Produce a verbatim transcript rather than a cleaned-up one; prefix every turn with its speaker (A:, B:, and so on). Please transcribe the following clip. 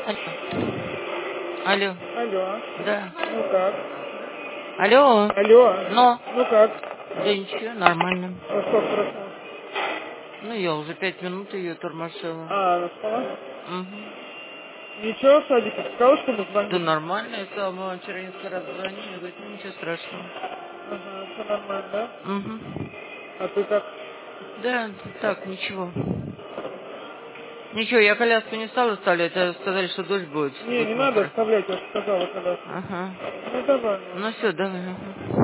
A: Алло. Алло.
B: Алло.
A: Да.
B: Ну как?
A: Алло.
B: Алло.
A: Но.
B: Ну как?
A: Да ничего, нормально.
B: А сколько прошло?
A: Ну, я уже пять минут ее тормошила.
B: А, нашла?
A: Угу.
B: Ничего, в садике сказала, что мы
A: Да
B: звонили?
A: нормально, я сказала, мы вам вчера несколько раз звонили, говорит, ну ничего страшного.
B: Ага, все нормально, да?
A: Угу.
B: А ты как?
A: Да, так, ничего. Ничего, я коляску не стала оставлять, а сказали, что дождь будет,
B: Не,
A: будет
B: не надо
A: мокро.
B: оставлять, я же сказала когда.
A: Ага.
B: Ну давай,
A: Ну
B: ладно.
A: все, давай. Ага.